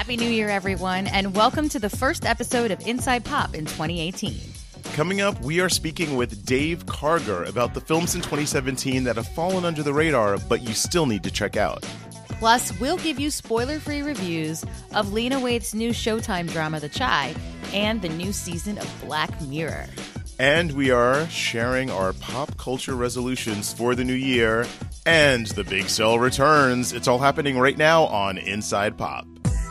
Happy New Year, everyone, and welcome to the first episode of Inside Pop in 2018. Coming up, we are speaking with Dave Karger about the films in 2017 that have fallen under the radar, but you still need to check out. Plus, we'll give you spoiler-free reviews of Lena Waithe's new Showtime drama, The Chi, and the new season of Black Mirror. And we are sharing our pop culture resolutions for the new year, and the big sale returns. It's all happening right now on Inside Pop.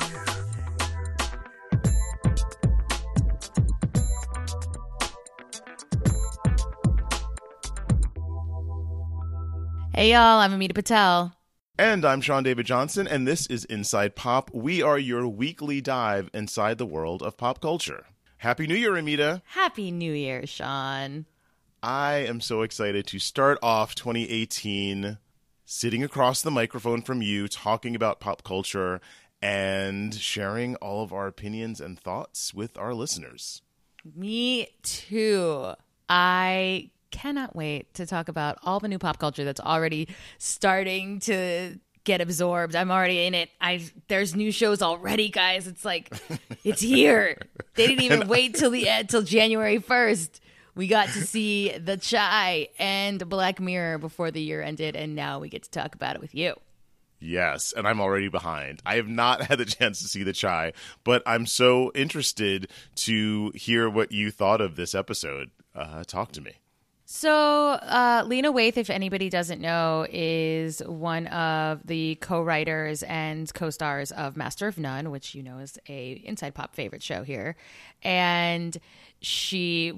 Hey, y'all, I'm Amita Patel. And I'm Sean David Johnson, and this is Inside Pop. We are your weekly dive inside the world of pop culture. Happy New Year, Amita. Happy New Year, Sean. I am so excited to start off 2018 sitting across the microphone from you, talking about pop culture and sharing all of our opinions and thoughts with our listeners. Me too. I cannot wait to talk about all the new pop culture that's already starting to get absorbed. I'm already in it. There's new shows already, guys. It's like, it's here. They didn't even wait till January 1st. We got to see The Chi and Black Mirror before the year ended, and now we get to talk about it with you. Yes, and I'm already behind. I have not had the chance to see The Chi, but I'm so interested to hear what you thought of this episode. Talk to me. So, Lena Waithe, if anybody doesn't know, is one of the co-writers and co-stars of Master of None, which you know is a Inside Pop favorite show here. And she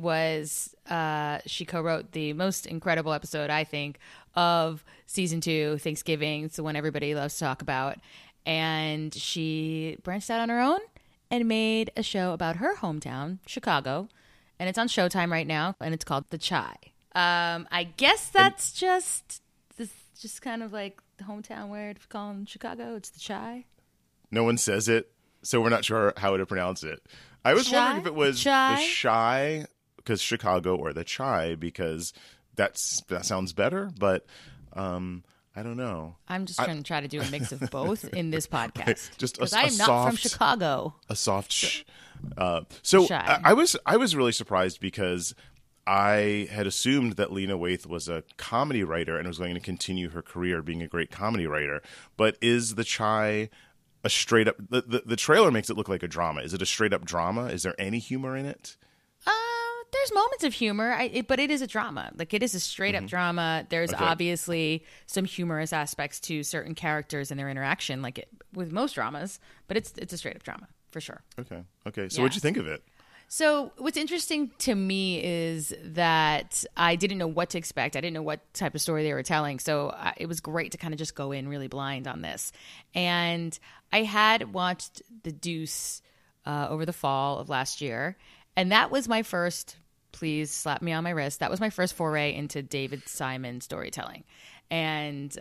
co-wrote the most incredible episode, I think, of season 2, Thanksgiving. It's the one everybody loves to talk about. And she branched out on her own and made a show about her hometown, Chicago. And it's on Showtime right now, and it's called The Chi. I guess that's just kind of like the hometown word. If you call them Chicago, it's The Chi. No one says it, so we're not sure how to pronounce it. I was wondering if it was The Chi, because Chicago, or The Chi, because that sounds better, but I don't know. I'm just going to try to do a mix of both in this podcast. Just I'm not from Chicago. A soft sh. So I was really surprised because I had assumed that Lena Waithe was a comedy writer and was going to continue her career being a great comedy writer. But is The Chi a straight up... The trailer makes it look like a drama. Is it a straight up drama? Is there any humor in it? There's moments of humor, but it is a drama. Like, it is a straight up drama. There's obviously some humorous aspects to certain characters and their interaction, with most dramas. But it's a straight up drama, for sure. Okay. So what'd you think of it? So what's interesting to me is that I didn't know what to expect. I didn't know what type of story they were telling. So it was great to kind of just go in really blind on this. And I had watched The Deuce over the fall of last year. And that was my first, please slap me on my wrist, that was my first foray into David Simon storytelling. And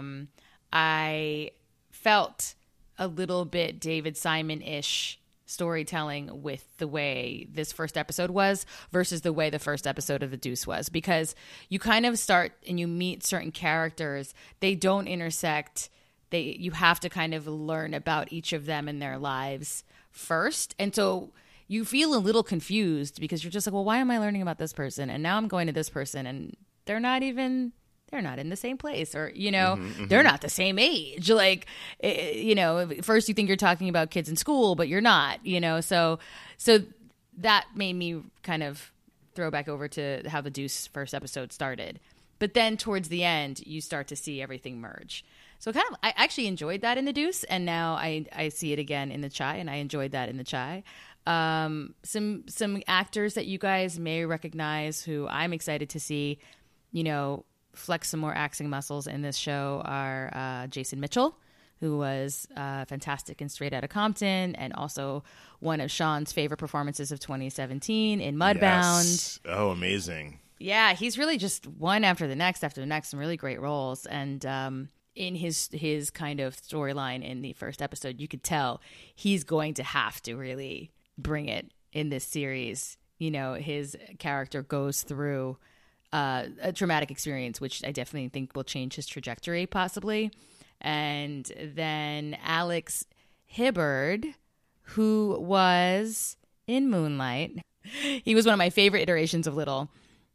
I felt a little bit David Simon-ish storytelling with the way this first episode was versus the way the first episode of The Deuce was, because you kind of start and you meet certain characters, they don't intersect, you have to kind of learn about each of them in their lives first, and so you feel a little confused because you're just like, well, why am I learning about this person, and now I'm going to this person, and they're not in the same place, or, they're not the same age. Like, first you think you're talking about kids in school, but you're not, so that made me kind of throw back over to how The Deuce first episode started. But then towards the end, you start to see everything merge. So I actually enjoyed that in The Deuce, and now I see it again in The Chi, and I enjoyed that in The Chi. Some actors that you guys may recognize who I'm excited to see, flex some more acting muscles in this show are Jason Mitchell, who was fantastic in Straight Outta Compton, and also one of Sean's favorite performances of 2017 in Mudbound. Yes. Oh, amazing. Yeah, he's really just one after the next, some really great roles. And in his kind of storyline in the first episode, you could tell he's going to have to really bring it in this series. His character goes through a traumatic experience, which I definitely think will change his trajectory possibly. And then Alex Hibbard, who was in Moonlight. He was one of my favorite iterations of Little.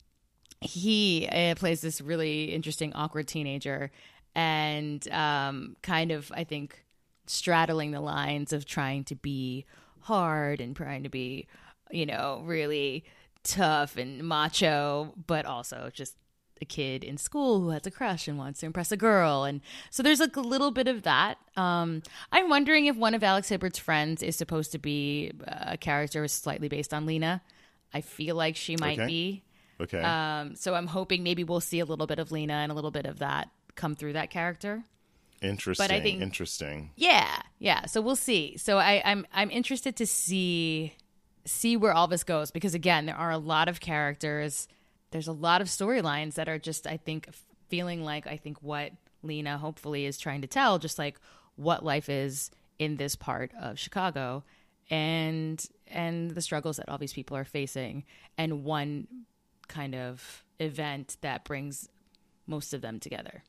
He plays this really interesting, awkward teenager and kind of, I think, straddling the lines of trying to be hard and trying to be, really tough and macho, but also just a kid in school who has a crush and wants to impress a girl. And so there's like a little bit of that. I'm wondering if one of Alex Hibbard's friends is supposed to be a character slightly based on Lena. I feel like she might be. Okay. So I'm hoping maybe we'll see a little bit of Lena and a little bit of that come through that character. Interesting. But I think, interesting. Yeah. So we'll see. So I'm interested to see where all this goes, because again, there are a lot of characters. There's a lot of storylines that are just, I think, feeling like, what Lena hopefully is trying to tell, just like what life is in this part of Chicago and the struggles that all these people are facing, and one kind of event that brings most of them together.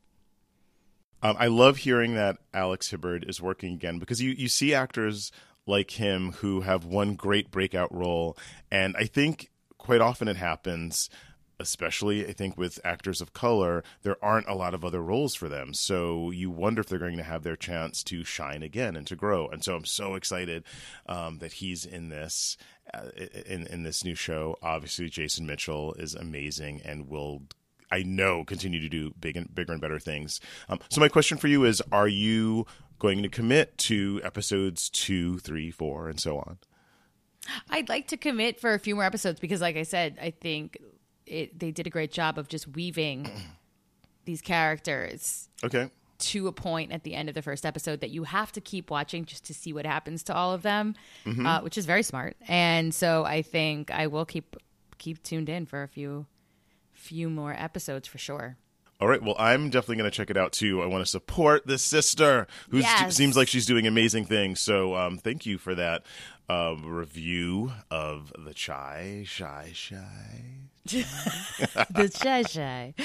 I love hearing that Alex Hibbard is working again, because you see actors like him who have one great breakout role, and I think quite often it happens, especially I think with actors of color, there aren't a lot of other roles for them. So you wonder if they're going to have their chance to shine again and to grow. And so I'm so excited that he's in this in this new show. Obviously, Jason Mitchell is amazing and will, I know, continue to do bigger and better things. So my question for you is, are you going to commit to episodes 2, 3, 4, and so on? I'd like to commit for a few more episodes because, like I said, I think they did a great job of just weaving these characters to a point at the end of the first episode that you have to keep watching just to see what happens to all of them, which is very smart. And so I think I will keep tuned in for a few more episodes for sure. All right. Well, I'm definitely going to check it out too. I want to support this sister who seems like she's doing amazing things. So thank you for that review of the Chai. The Chai.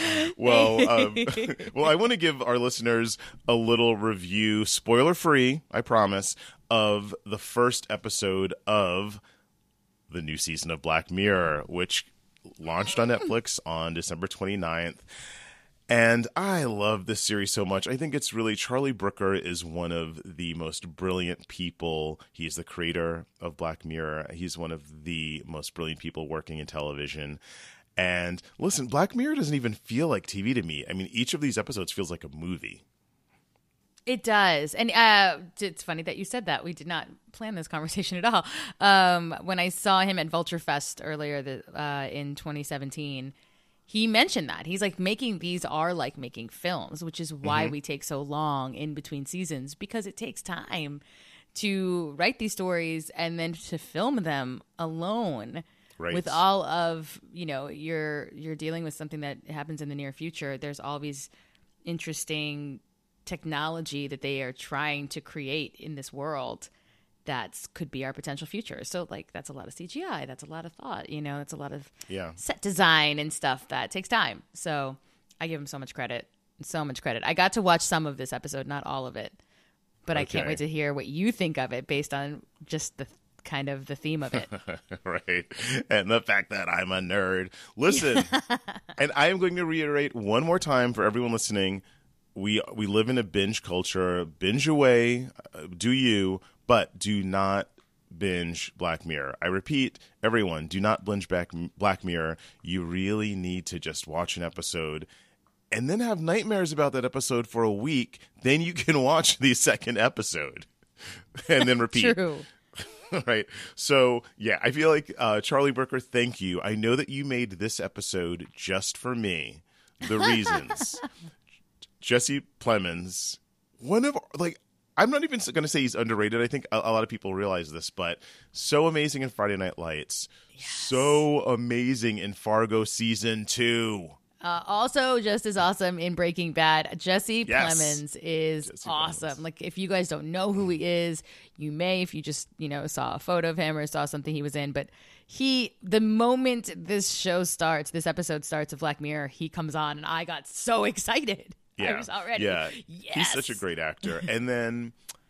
Well, I want to give our listeners a little review, spoiler free, I promise, of the first episode of the new season of Black Mirror, which launched on Netflix on December 29th. And I love this series so much. I think it's really, Charlie Brooker is one of the most brilliant people. He's the creator of Black Mirror. He's one of the most brilliant people working in television. And listen, Black Mirror doesn't even feel like TV to me. I mean, each of these episodes feels like a movie. It does. And it's funny that you said that. We did not plan this conversation at all. When I saw him at Vulture Fest earlier in 2017, he mentioned that. He's like, these are like making films, which is why we take so long in between seasons, because it takes time to write these stories and then to film them alone. Right. With all of, you're dealing with something that happens in the near future. There's all these interesting technology that they are trying to create in this world that could be our potential future. So like, that's a lot of CGI. That's a lot of thought, that's a lot of set design and stuff that takes time. So I give him so much credit. I got to watch some of this episode, not all of it, but I can't wait to hear what you think of it based on just the kind of the theme of it. Right. And the fact that I'm a nerd. Listen, and I am going to reiterate one more time for everyone listening. We live in a binge culture. Binge away, do you, but do not binge Black Mirror. I repeat, everyone, do not binge Black Mirror. You really need to just watch an episode and then have nightmares about that episode for a week. Then you can watch the second episode and then repeat. True. Right. So, yeah, I feel like, Charlie Brooker, thank you. I know that you made this episode just for me. The reasons. Jesse Plemons, I'm not even going to say he's underrated. I think a lot of people realize this, but so amazing in Friday Night Lights. Yes. So amazing in Fargo Season 2. Also just as awesome in Breaking Bad. Jesse Plemons is awesome. Plemons. Like, if you guys don't know who he is, you may if you just, saw a photo of him or saw something he was in. But the moment this episode starts of Black Mirror, he comes on and I got so excited. Yeah. I was already. Yeah. Yes. He's such a great actor. And then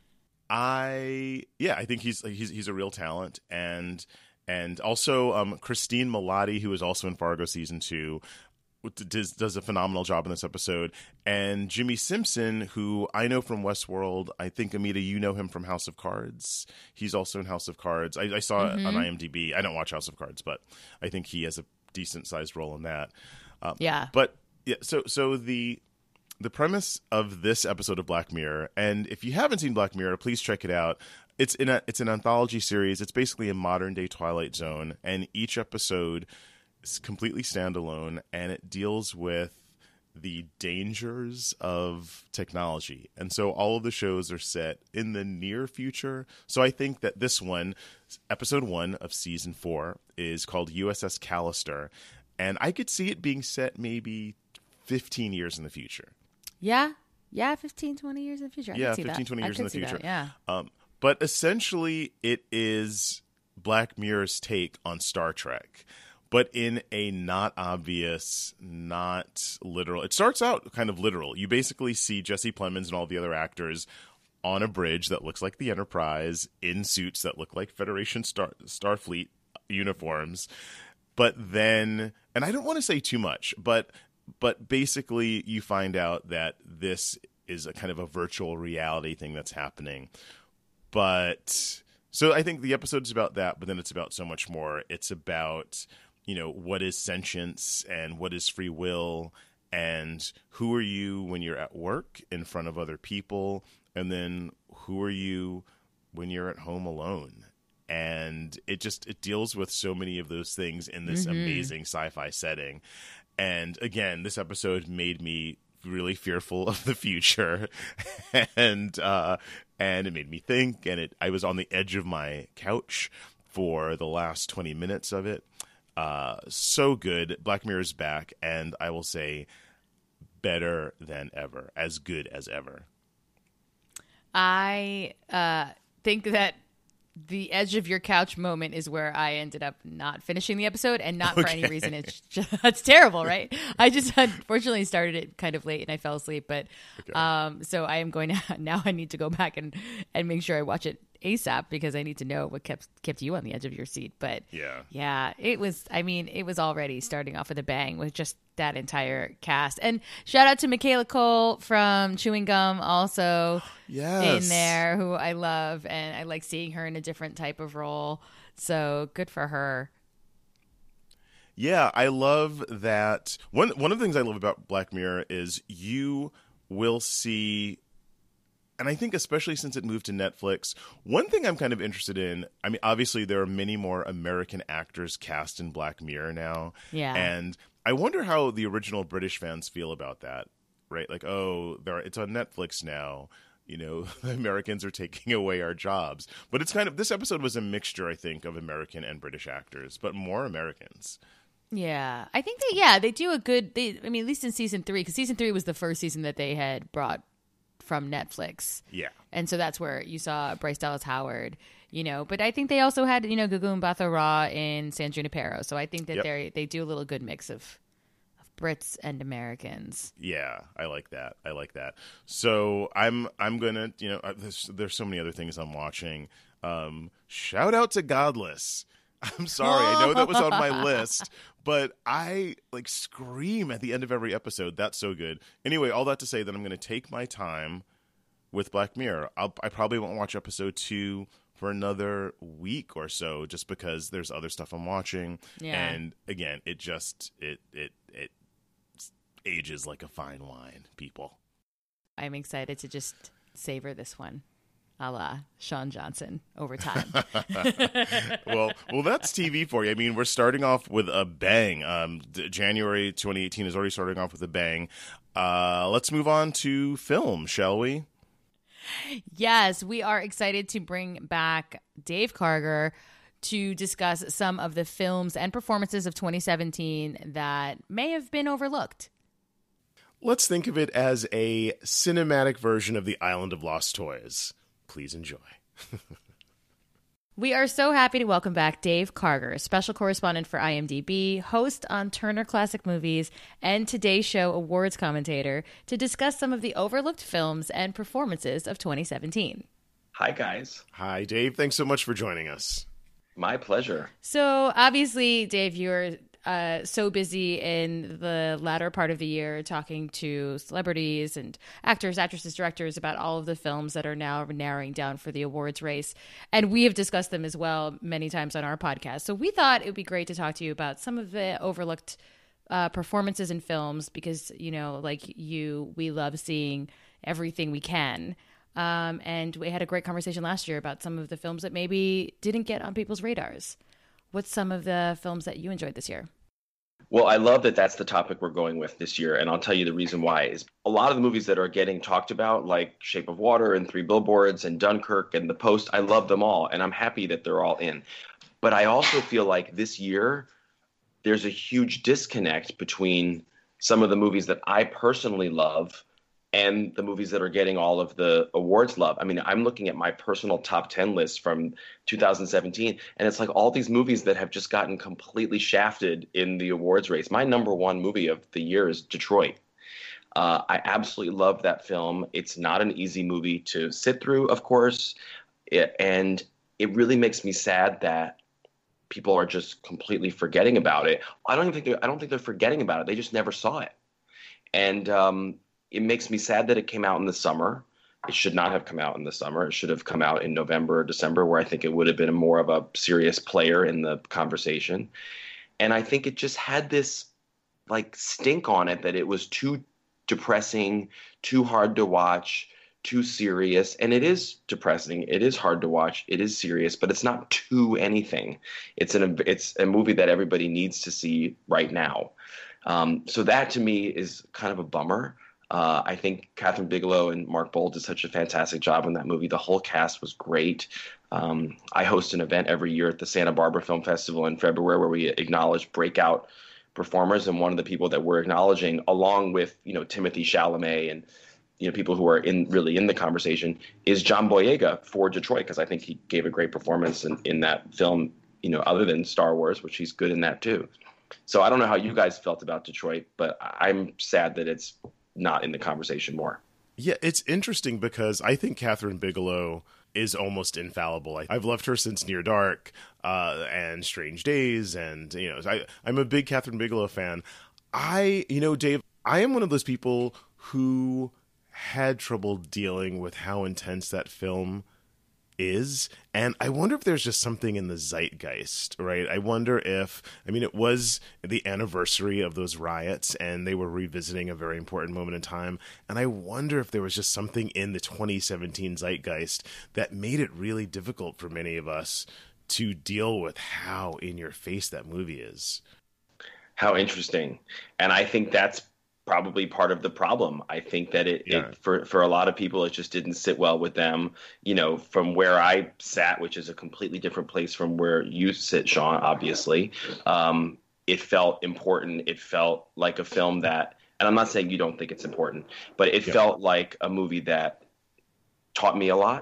I think he's a real talent, and also Christine Milioti, who is also in Fargo season 2, does a phenomenal job in this episode, and Jimmy Simpson, who I know from Westworld. I think, Amita, you know him from House of Cards. He's also in House of Cards. I saw it on IMDb. I don't watch House of Cards, but I think he has a decent sized role in that. But yeah, so the premise of this episode of Black Mirror, and if you haven't seen Black Mirror, please check it out. It's an anthology series. It's basically a modern day Twilight Zone, and each episode is completely standalone, and it deals with the dangers of technology. And so all of the shows are set in the near future. So I think that this one, episode 1 of season 4, is called USS Callister, and I could see it being set maybe 15 years in the future. Yeah, 15, 20 years in the future. I could see 15, 20 years in the future. That, yeah. But essentially, it is Black Mirror's take on Star Trek, but in a not obvious, not literal. It starts out kind of literal. You basically see Jesse Plemons and all the other actors on a bridge that looks like the Enterprise, in suits that look like Federation Starfleet uniforms. But then, and I don't want to say too much, but basically you find out that this is a kind of a virtual reality thing that's happening. But so I think the episode's about that, but then it's about so much more. It's about, what is sentience and what is free will, and who are you when you're at work in front of other people, and then who are you when you're at home alone. And it deals with so many of those things in this amazing sci-fi setting. And again, this episode made me really fearful of the future, and it made me think. And I was on the edge of my couch for the last 20 minutes of it. So good. Black Mirror's back, and I will say, better than ever, as good as ever. I think that the edge of your couch moment is where I ended up not finishing the episode, and not for any reason. It's terrible, right? I just unfortunately started it kind of late and I fell asleep. But so I am going to now. I need to go back and make sure I watch it ASAP, because I need to know what kept you on the edge of your seat. But yeah, it was. I mean, it was already starting off with a bang with just that entire cast. And shout out to Michaela Cole from Chewing Gum, also in there, who I love, and I like seeing her in a different type of role. So good for her. Yeah, I love that. One of the things I love about Black Mirror is you will see, and I think especially since it moved to Netflix, one thing I'm kind of interested in, I mean, obviously there are many more American actors cast in Black Mirror now. Yeah. And I wonder how the original British fans feel about that, right? Like, it's on Netflix now. The Americans are taking away our jobs. But it's this episode was a mixture, I think, of American and British actors, but more Americans. Yeah. I think they do a good, at least in season 3, because season 3 was the first season that they had brought from Netflix. Yeah. And so that's where you saw Bryce Dallas Howard, but I think they also had, Gugu Mbatha Raw in San Junipero. So I think that they do a little good mix of Brits and Americans. Yeah, I like that. So I'm gonna, there's so many other things I'm watching. Shout out to Godless. I'm sorry, I know that was on my list, but I scream at the end of every episode. That's so good. Anyway, all that to say that I'm going to take my time with Black Mirror. I probably won't watch episode 2 for another week or so, just because there's other stuff I'm watching. Yeah. And again, it ages like a fine wine, people. I'm excited to just savor this one, a la Sean Johnson over time. well, that's TV for you. I mean, we're starting off with a bang. January 2018 is already starting off with a bang. Let's move on to film, shall we? Yes, we are excited to bring back Dave Karger to discuss some of the films and performances of 2017 that may have been overlooked. Let's think of it as a cinematic version of The Island of Lost Toys. Please enjoy. We are so happy to welcome back Dave Karger, special correspondent for IMDb, host on Turner Classic Movies, and Today Show awards commentator, to discuss some of the overlooked films and performances of 2017. Hi, guys. Hi, Dave. Thanks so much for joining us. My pleasure. So obviously, Dave, you're so busy in the latter part of the year talking to celebrities and actors, actresses, directors about all of the films that are now narrowing down for the awards race. And we have discussed them as well many times on our podcast. So we thought it would be great to talk to you about some of the overlooked performances in films because, you know, like you, we love seeing everything we can. And we had a great conversation last year about some of the films that maybe didn't get on people's radars. What's some of the films that you enjoyed this year? Well, I love that that's the topic we're going with this year. And I'll tell you the reason why is a lot of the movies that are getting talked about, like Shape of Water and Three Billboards and Dunkirk and The Post, I love them all. And I'm happy that they're all in. But I also feel like this year, there's a huge disconnect between some of the movies that I personally love and the movies that are getting all of the awards love. I mean, I'm looking at my personal top 10 list from 2017, and it's like all these movies that have just gotten completely shafted in the awards race. My number one movie of the year is Detroit. I absolutely love that film. It's not an easy movie to sit through, of course, and it really makes me sad that people are just completely forgetting about it. I don't think they're forgetting about it. They just never saw it. And it makes me sad that it came out in the summer. It should not have come out in the summer. It should have come out in November or December, where I think it would have been more of a serious player in the conversation. And I think it just had this like stink on it that it was too depressing, too hard to watch, too serious. And it is depressing. It is hard to watch. It is serious, but it's not too anything. It's a movie that everybody needs to see right now. So that to me is kind of a bummer. I think Catherine Bigelow and Mark Bold did such a fantastic job in that movie. The whole cast was great. I host an event every year at the Santa Barbara Film Festival in February where we acknowledge breakout performers, and one of the people that we're acknowledging, along with Timothée Chalamet and people who are really in the conversation, is John Boyega for Detroit, because I think he gave a great performance in that film. Other than Star Wars, which he's good in that too. So I don't know how you guys felt about Detroit, but I'm sad that it's not in the conversation more. Yeah, it's interesting because I think Catherine Bigelow is almost infallible. I've loved her since Near Dark and Strange Days, and I'm a big Catherine Bigelow fan. Dave, I am one of those people who had trouble dealing with how intense that film is, and I wonder if there's just something in the zeitgeist, right? I wonder if, it was the anniversary of those riots and they were revisiting a very important moment in time, and I wonder if there was just something in the 2017 zeitgeist that made it really difficult for many of us to deal with how in your face that movie is. How interesting. And I think that's probably part of the problem. I think that it for a lot of people, it just didn't sit well with them. From where I sat, which is a completely different place from where you sit, Sean, obviously, it felt important. It felt like a film that, and I'm not saying you don't think it's important, but it felt like a movie that taught me a lot,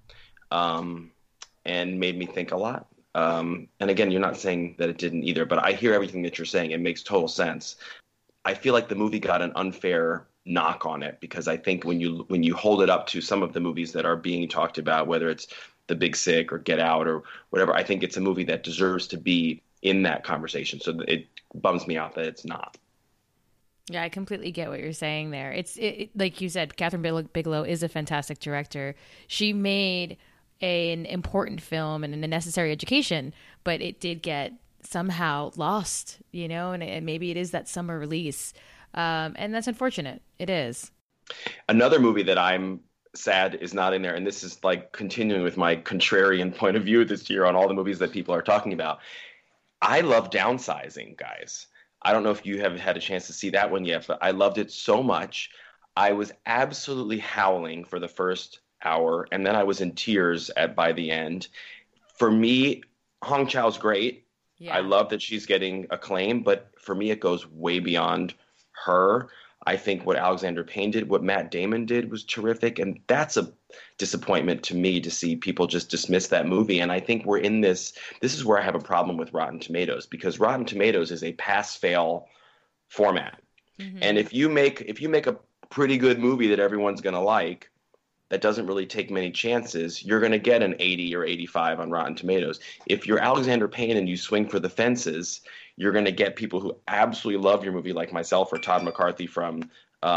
and made me think a lot. And again, you're not saying that it didn't either, but I hear everything that you're saying. It makes total sense. I feel like the movie got an unfair knock on it because I think when you hold it up to some of the movies that are being talked about, whether it's The Big Sick or Get Out or whatever, I think it's a movie that deserves to be in that conversation. So it bums me out that it's not. Yeah, I completely get what you're saying there. It's like you said, Catherine Bigelow is a fantastic director. She made an important film and a necessary education, but it did get somehow lost, and maybe it is that summer release. And that's unfortunate. It is. Another movie that I'm sad is not in there, and this is like continuing with my contrarian point of view this year on all the movies that people are talking about. I love Downsizing, guys. I don't know if you have had a chance to see that one yet, but I loved it so much. I was absolutely howling for the first hour, and then I was in tears by the end. For me, Hong Chau's great. Yeah. I love that she's getting acclaim, but for me, it goes way beyond her. I think what Alexander Payne did, what Matt Damon did was terrific. And that's a disappointment to me to see people just dismiss that movie. And I think we're in this is where I have a problem with Rotten Tomatoes, because Rotten Tomatoes is a pass-fail format. Mm-hmm. And if you make a pretty good movie that everyone's going to like, that doesn't really take many chances, you're going to get an 80 or 85 on Rotten Tomatoes. If you're Alexander Payne and you swing for the fences, you're going to get people who absolutely love your movie, like myself or Todd McCarthy from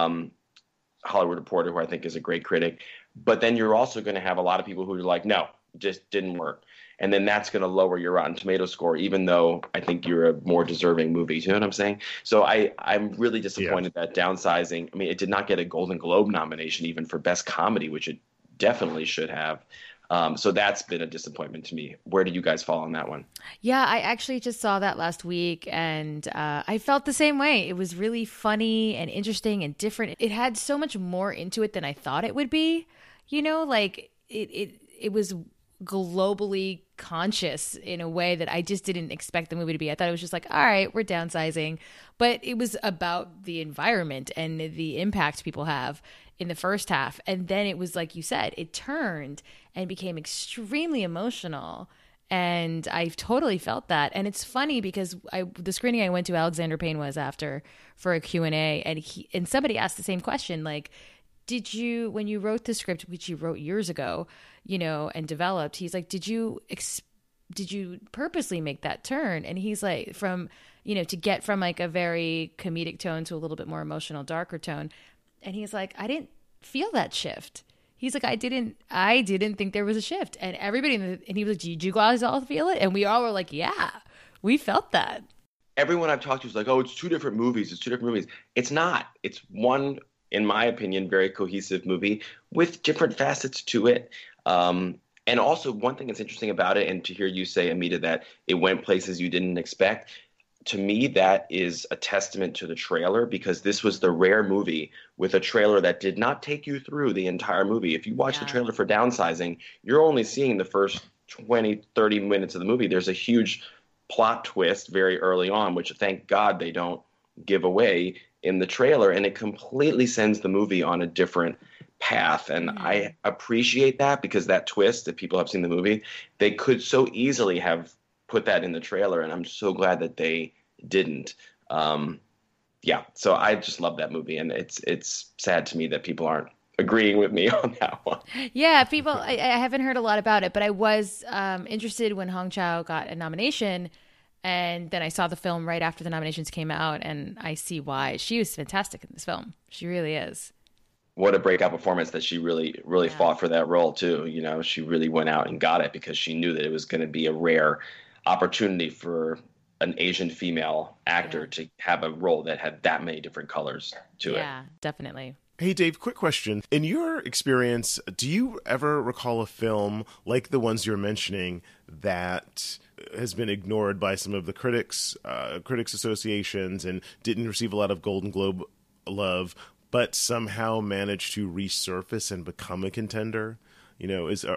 Hollywood Reporter, who I think is a great critic. But then you're also going to have a lot of people who are like, no, just didn't work. And then that's going to lower your Rotten Tomatoes score, even though I think you're a more deserving movie. You know what I'm saying? So I'm really disappointed that Downsizing, I mean, it did not get a Golden Globe nomination even for Best Comedy, which it definitely should have. So that's been a disappointment to me. Where did you guys fall on that one? Yeah, I actually just saw that last week, and I felt the same way. It was really funny and interesting and different. It had so much more into it than I thought it would be. You know, like it was globally conscious in a way that I just didn't expect the movie to be. I thought it was just like, all right, we're downsizing. But it was about the environment and the impact people have in the first half. And then it was like you said, it turned and became extremely emotional. And I've totally felt that. And it's funny because the screening I went to, Alexander Payne was after for a Q&A, and somebody asked the same question, like, did you, when you wrote the script, which you wrote years ago, you know, and developed, he's like, did you purposely make that turn? And he's like, from, you know, to get from like a very comedic tone to a little bit more emotional, darker tone. And he's like, I didn't feel that shift. He's like, I didn't think there was a shift. And everybody, and he was like, did you guys all feel it? And we all were like, yeah, we felt that. Everyone I've talked to is like, oh, it's two different movies. It's not. It's one, in my opinion, very cohesive movie with different facets to it. And also, one thing that's interesting about it, and to hear you say, Amita, that it went places you didn't expect, to me, that is a testament to the trailer, because this was the rare movie with a trailer that did not take you through the entire movie. If you watch the trailer for Downsizing, you're only seeing the first 20, 30 minutes of the movie. There's a huge plot twist very early on, which thank God they don't give away in the trailer, and it completely sends the movie on a different path. And I appreciate that, because that twist, if people have seen the movie, they could so easily have put that in the trailer, and I'm so glad that they didn't. So I just love that movie, and it's sad to me that people aren't agreeing with me on that one. Yeah, people, I haven't heard a lot about it, but I was interested when Hong Chow got a nomination, and then I saw the film right after the nominations came out, and I see why. She was fantastic in this film. She really is. What a breakout performance that she really fought for that role too. You know, she really went out and got it because she knew that it was going to be a rare opportunity for an Asian female actor to have a role that had that many different colors to it. Yeah, definitely. Hey, Dave, quick question. In your experience, do you ever recall a film like the ones you're mentioning that has been ignored by some of the critics associations and didn't receive a lot of Golden Globe love, but somehow managed to resurface and become a contender? You know, is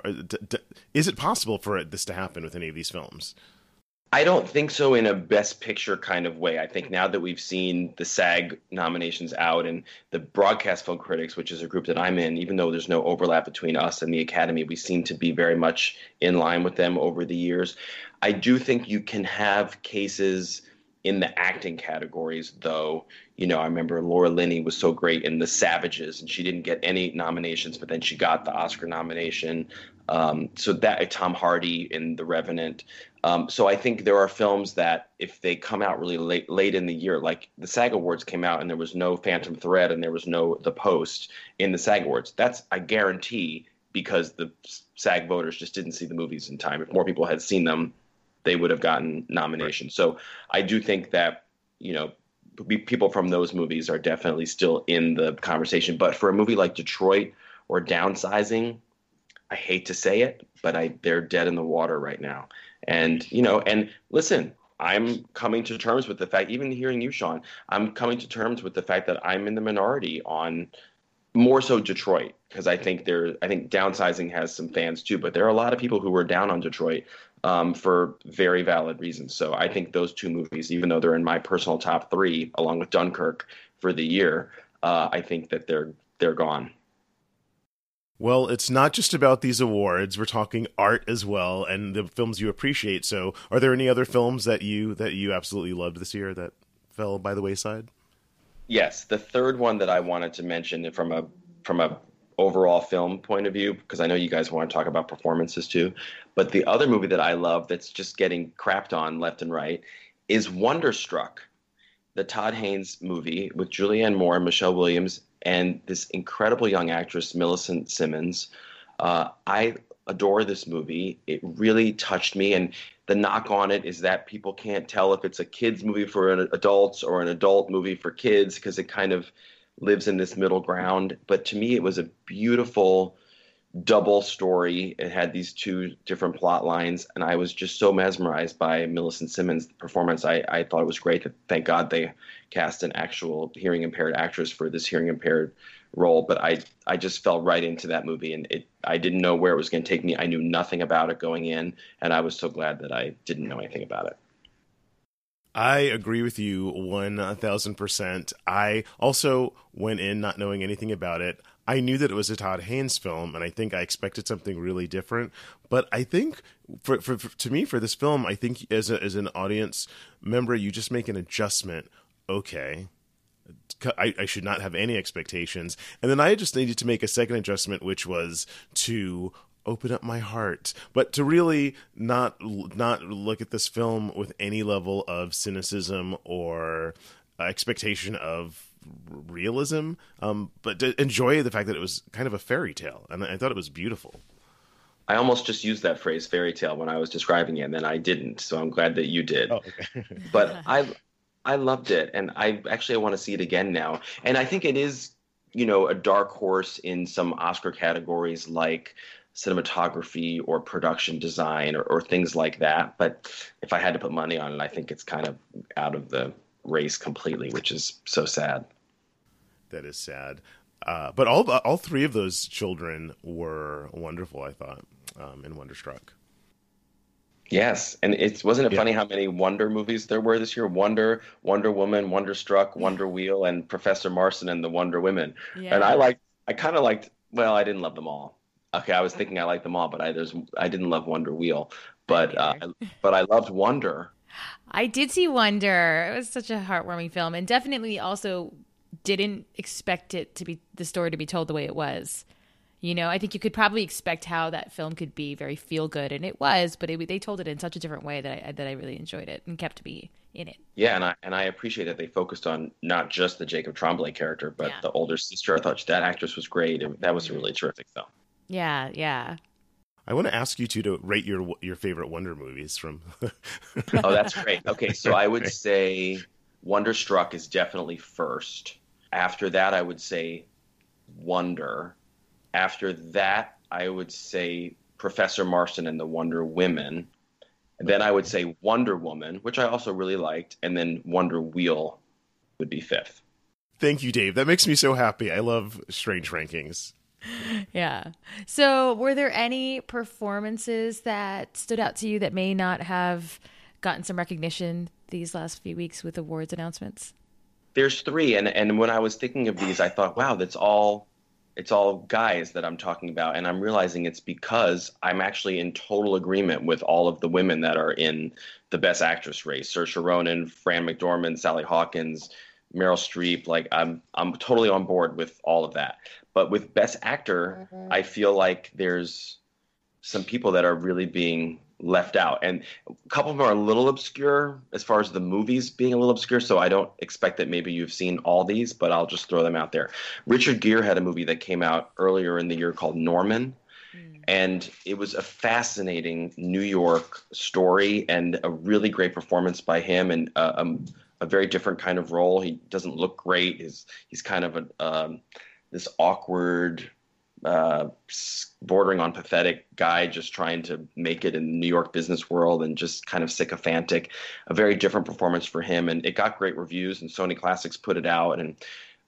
it possible for this to happen with any of these films? I don't think so in a Best Picture kind of way. I think now that we've seen the SAG nominations out and the Broadcast Film Critics, which is a group that I'm in, even though there's no overlap between us and the Academy, we seem to be very much in line with them over the years. I do think you can have cases in the acting categories, though. You know, I remember Laura Linney was so great in The Savages, and she didn't get any nominations, but then she got the Oscar nomination. So that Tom Hardy in The Revenant. So I think there are films that if they come out really late in the year, like the SAG Awards came out and there was no Phantom Thread and there was no The Post in the SAG Awards. That's, I guarantee, because the SAG voters just didn't see the movies in time. If more people had seen them, they would have gotten nominations. So I do think that, you know, people from those movies are definitely still in the conversation. But for a movie like Detroit or Downsizing, I hate to say it, but they're dead in the water right now. And, you know, and listen, I'm coming to terms with the fact, even hearing you, Sean, I'm coming to terms with the fact that I'm in the minority on more so Detroit, because I think Downsizing has some fans too, but there are a lot of people who were down on Detroit for very valid reasons. So I think those two movies, even though they're in my personal top 3, along with Dunkirk for the year, I think that they're gone. Well, it's not just about these awards. We're talking art as well, and the films you appreciate. So are there any other films that you absolutely loved this year that fell by the wayside? Yes. The third one that I wanted to mention from a overall film point of view, because I know you guys want to talk about performances too. But the other movie that I love that's just getting crapped on left and right is Wonderstruck, the Todd Haynes movie with Julianne Moore and Michelle Williams and this incredible young actress, Millicent Simmons. I adore this movie. It really touched me. And the knock on it is that people can't tell if it's a kid's movie for adults or an adult movie for kids, because it kind of lives in this middle ground. But to me, it was a beautiful double story. It had these two different plot lines, and I was just so mesmerized by Millicent Simmons' performance. I thought it was great. Thank God they cast an actual hearing impaired actress for this hearing impaired role. But I just fell right into that movie, and I didn't know where it was going to take me. I knew nothing about it going in, and I was so glad that I didn't know anything about it. I agree with you 1,000%. I also went in not knowing anything about it. I knew that it was a Todd Haynes film, and I think I expected something really different. But I think, to me, for this film, I think as an audience member, you just make an adjustment. Okay, I should not have any expectations. And then I just needed to make a second adjustment, which was to open up my heart, but to really not look at this film with any level of cynicism or expectation of realism, but to enjoy the fact that it was kind of a fairy tale, and I thought it was beautiful. I almost just used that phrase fairy tale when I was describing it, and then I didn't, so I'm glad that you did. Oh, okay. But I loved it, and I want to see it again now. And I think it is, a dark horse in some Oscar categories like cinematography or production design or things like that. But if I had to put money on it, I think it's kind of out of the race completely, which is so sad. That is sad. But all three of those children were wonderful, I thought, in Wonderstruck. Yes, and wasn't it funny how many Wonder movies there were this year? Wonder Woman, Wonderstruck, Wonder Wheel, and Professor Marston and the Wonder Women. Yeah. And I kind of liked. Well, I didn't love them all. Okay, I was thinking I liked them all, but I didn't love Wonder Wheel. But I loved Wonder. I did see Wonder. It was such a heartwarming film, and definitely also didn't expect the story to be told the way it was. I think you could probably expect how that film could be very feel good, and it was, but they told it in such a different way that I really enjoyed it and kept me in it. Yeah, and I appreciate that they focused on not just the Jacob Tremblay character, but the older sister. I thought that actress was great, and that was a really terrific film. Yeah. I want to ask you two to rate your favorite Wonder movies from. Oh, that's great. Okay, so I would say Wonderstruck is definitely first. After that, I would say Wonder. After that, I would say Professor Marston and the Wonder Women. And then I would say Wonder Woman, which I also really liked. And then Wonder Wheel would be fifth. Thank you, Dave. That makes me so happy. I love strange rankings. Yeah. So were there any performances that stood out to you that may not have gotten some recognition these last few weeks with awards announcements? There's three. And when I was thinking of these, I thought, wow, it's all guys that I'm talking about. And I'm realizing it's because I'm actually in total agreement with all of the women that are in the Best Actress race. Saoirse Ronan, Fran McDormand, Sally Hawkins, Meryl Streep. Like I'm totally on board with all of that. But with Best Actor, I feel like there's some people that are really being left out. And a couple of them are a little obscure as far as the movies being a little obscure. So I don't expect that maybe you've seen all these, but I'll just throw them out there. Richard Gere had a movie that came out earlier in the year called Norman. And it was a fascinating New York story and a really great performance by him, and a very different kind of role. He doesn't look great. He's kind of this awkward, bordering on pathetic guy just trying to make it in the New York business world and just kind of sycophantic. A very different performance for him, and it got great reviews, and Sony Classics put it out, and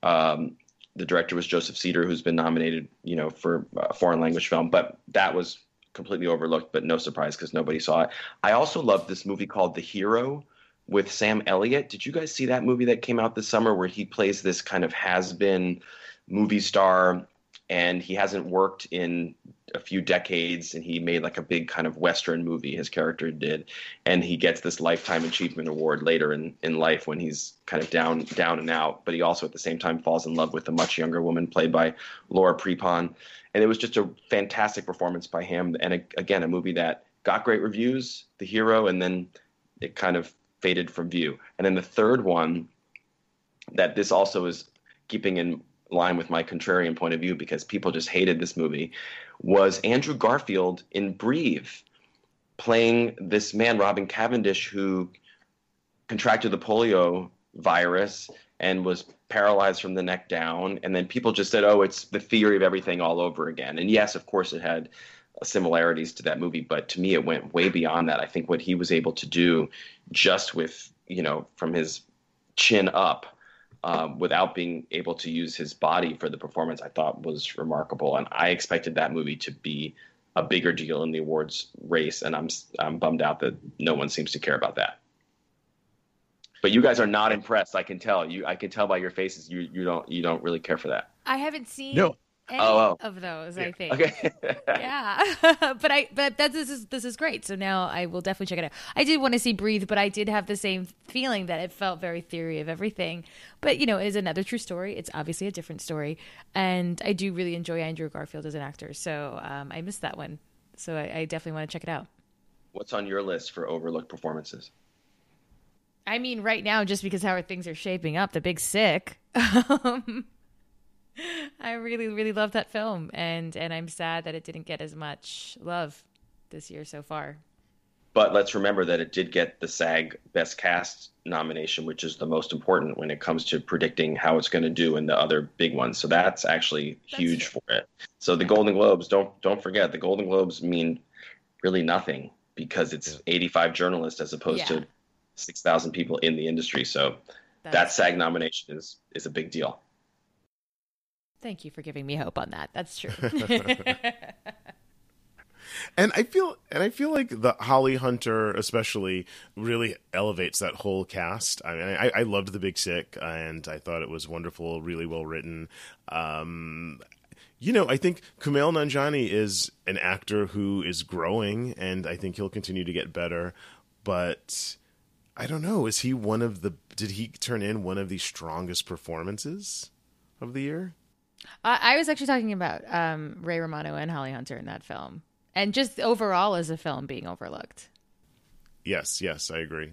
the director was Joseph Cedar, who's been nominated, for a foreign language film, but that was completely overlooked, but no surprise because nobody saw it. I also loved this movie called The Hero with Sam Elliott. Did you guys see that movie that came out this summer where he plays this kind of has-been movie star and he hasn't worked in a few decades, and he made like a big kind of Western movie, his character did, and he gets this Lifetime Achievement Award later in life when he's kind of down and out, but he also at the same time falls in love with a much younger woman played by Laura Prepon, and it was just a fantastic performance by him, and again, a movie that got great reviews, The Hero, and then it kind of faded from view. And then the third one, that this also is keeping in line with my contrarian point of view because people just hated this movie, was Andrew Garfield in Breathe, playing this man, Robin Cavendish, who contracted the polio virus and was paralyzed from the neck down. And then people just said, oh, it's the theory of everything all over again. And yes, of course, it had similarities to that movie, but to me, it went way beyond that. I think what he was able to do just with, from his chin up, without being able to use his body for the performance, I thought was remarkable. And I expected that movie to be a bigger deal in the awards race. And I'm bummed out that no one seems to care about that. But you guys are not impressed. I can tell I can tell by your faces. You don't really care for that. I haven't seen any of those. Yeah. I think. Okay. Yeah, but this is great. So now I will definitely check it out. I did want to see Breathe, but I did have the same feeling that it felt very theory of everything. But it is another true story. It's obviously a different story, and I do really enjoy Andrew Garfield as an actor. So I missed that one. So I definitely want to check it out. What's on your list for overlooked performances? I mean, right now, just because how things are shaping up, The Big Sick. I really, really love that film, and I'm sad that it didn't get as much love this year so far. But let's remember that it did get the SAG Best Cast nomination, which is the most important when it comes to predicting how it's going to do in the other big ones. So that's actually huge for it. So the Golden Globes, don't forget, the Golden Globes mean really nothing because it's 85 journalists as opposed to 6,000 people in the industry. So that SAG nomination is a big deal. Thank you for giving me hope on that. That's true. And I feel like the Holly Hunter especially really elevates that whole cast. I mean, I loved The Big Sick, and I thought it was wonderful, really well written. I think Kumail Nanjiani is an actor who is growing, and I think he'll continue to get better. But I don't know. Did he turn in one of the strongest performances of the year? I was actually talking about Ray Romano and Holly Hunter in that film, and just overall as a film being overlooked. Yes, I agree.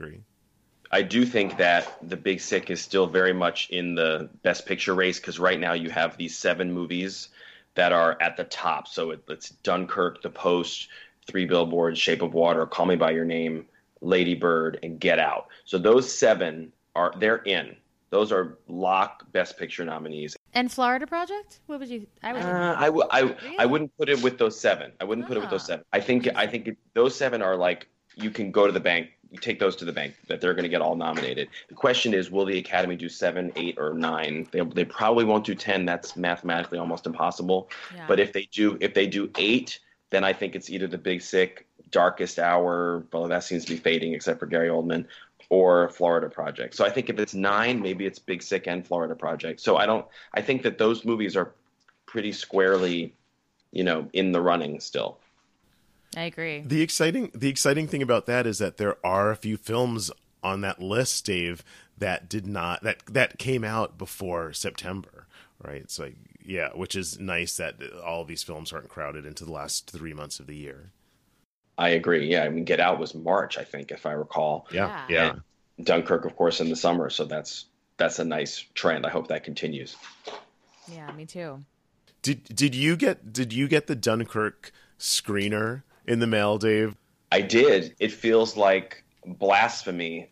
I do think that The Big Sick is still very much in the Best Picture race because right now you have these 7 movies that are at the top. So it's Dunkirk, The Post, Three Billboards, Shape of Water, Call Me by Your Name, Lady Bird, and Get Out. So those 7 they're in. Those are lock Best Picture nominees. And Florida Project? What would you? I wouldn't put it with those 7. I wouldn't put it with those 7. I think those 7 are like you can go to the bank. You take those to the bank that they're going to get all nominated. The question is, will the Academy do 7, 8, or 9? They probably won't do 10. That's mathematically almost impossible. Yeah. But if they do 8, then I think it's either The Big Sick, Darkest Hour. Well, that seems to be fading except for Gary Oldman. Or Florida Project. So I think if it's 9, maybe it's Big Sick and Florida Project. So I think that those movies are pretty squarely, in the running still. I agree. The exciting thing about that is that there are a few films on that list, Dave, that that came out before September, right? So which is nice that all of these films aren't crowded into the last 3 months of the year. I agree. Yeah, I mean, Get Out was March, I think, if I recall. Yeah. And Dunkirk, of course, in the summer. So that's a nice trend. I hope that continues. Yeah, me too. Did you get the Dunkirk screener in the mail, Dave? I did. It feels like blasphemy.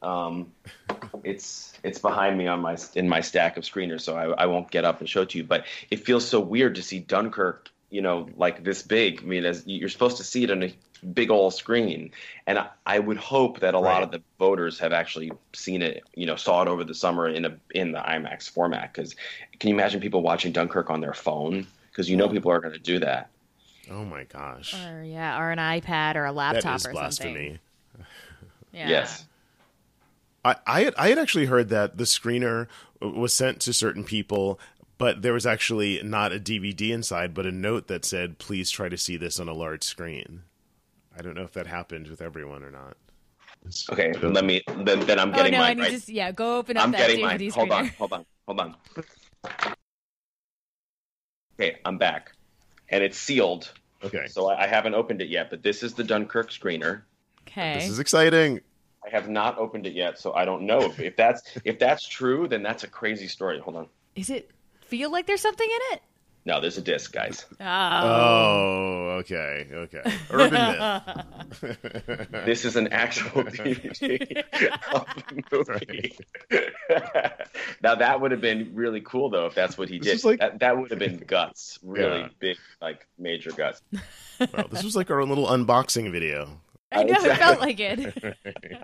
It's behind me in my stack of screeners, so I won't get up and show it to you. But it feels so weird to see Dunkirk, like this big. I mean, as you're supposed to see it on a big old screen, and I would hope that a lot of the voters have actually seen it, saw it over the summer in the IMAX format. Because can you imagine people watching Dunkirk on their phone? Because people are going to do that. Oh my gosh! Or an iPad or a laptop or something. That is blasphemy. Yeah. Yes. I had actually heard that the screener was sent to certain people, but there was actually not a DVD inside, but a note that said, "Please try to see this on a large screen." I don't know if that happened with everyone or not. Okay, let me. Then I'm getting mine. Right? Go open up I'm that getting DVD mine. screener. Hold on. Okay, I'm back, and it's sealed. Okay. So I haven't opened it yet, but this is the Dunkirk screener. Okay. This is exciting. I have not opened it yet, so I don't know if that's true. Then that's a crazy story. Hold on. Is it feel like there's something in it? No, there's a disc, guys. Oh, okay. Urban myth. This is an actual DVD of the movie. Right. Now that would have been really cool, though, if that's what he did. That would have been guts, really big, like major guts. Well, this was like our own little unboxing video. I know, it felt like it.